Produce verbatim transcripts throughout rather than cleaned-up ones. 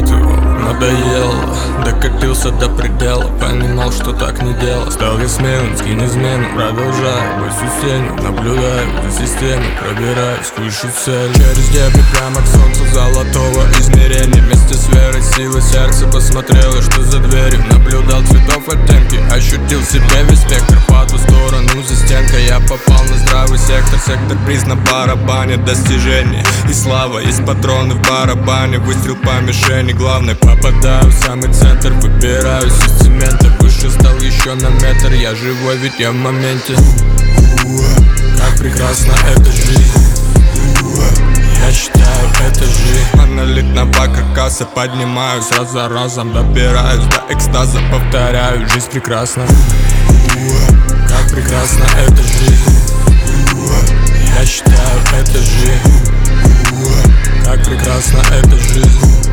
зарабатывал, надоело, докатился до предела. Понимал, что так не дело. Стал я смелым, скинь измену, продолжаю быть усилен. Наблюдаю за системой, пробираюсь к высшей цели. Через дебри прямо к солнцу золотого измерения. Вместе с верой, силой сердца посмотрел, и что за дверью. Наблюдал цветов оттенки, ощутил в себе весь спектр. По ту сторону за стенкой я попал на здравый сектор. Сектор приз на барабане, достижения и слава. Есть патроны в барабане, выстрел по мишени. Главное, попадаю в самый центр, выбираюсь из цемента. Выше стал еще на метр, я живой, ведь я в моменте. Как прекрасна эта жизнь, я считаю, это жизнь. Монолитного каркаса поднимаюсь, раз за разом добираюсь до экстаза. Повторяю, жизнь прекрасна. Как прекрасна эта жизнь, я считаю, это жизнь. Как прекрасна эта жизнь,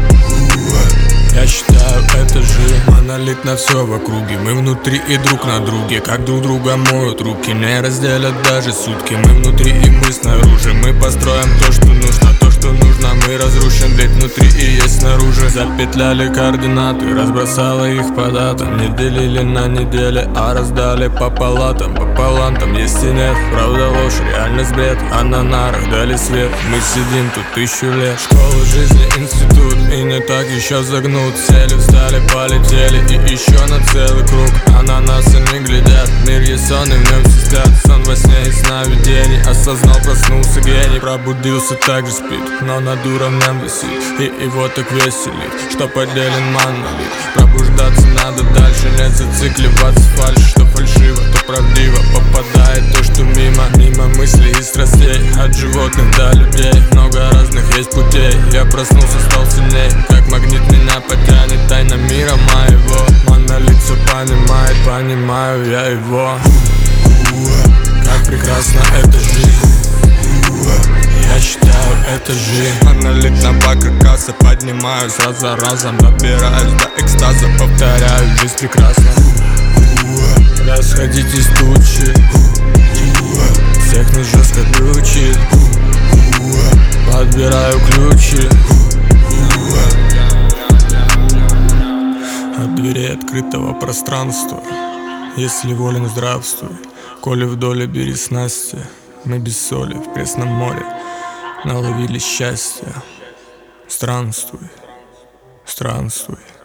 я считаю, это жизнь. Монолит на все в округе, мы внутри и друг на друге. Как друг друга моют руки, не разделят даже сутки. Мы внутри и мы снаружи, мы построим то, что нужно. То, что нужно, мы разрушим, ведь внутри и есть снаружи. Запетляли координаты, разбросала их по датам. Не делили на недели, а раздали по палатам. По палантам есть и нет, правда ложь, реальность бред. А на нарах дали свет, мы сидим тут тысячу лет. Школа жизни, институт, и не так еще загнут. Цели встали, полетели и еще на целый круг. А на нас они глядят, мир есть сон и в нем все спят. Сон во сне и сновидений, осознал, проснулся гений. Пробудился, так же спит, но над уровнем висит. И его так веселит, что поделен монолит. Пробуждаться надо дальше, не зацикливаться в фальши. Что фальшиво, то правдиво, попадает то, что мимо. Мимо мыслей и страстей, от животных до людей. Много разных есть путей, я проснулся, стал сильней. Как магнит меня потянет, тайна мира моего. Монолит все понимает, понимаю я его. Как прекрасна эта жизнь, я считаю, это жизнь. Монолитного каркаса поднимаюсь, раз за разом добираюсь до экстаза. Повторяю, жизнь прекрасна. Расходитесь тучи, всех нас жестко ключит. Подбираю ключи от дверей открытого пространства. Если волен, здравствуй. Коли в доле, бери снасти. Мы без соли в пресном море наловили счастье. Странствуй, странствуй.